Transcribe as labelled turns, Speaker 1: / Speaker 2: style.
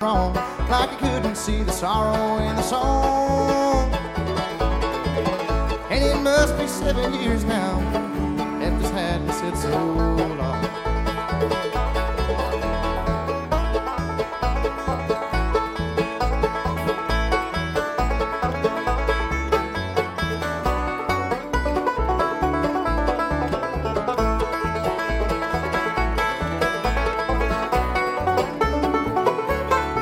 Speaker 1: wrong, like he couldn't see the sorrow in the song. And it must be 7 years now after this hadn't said so.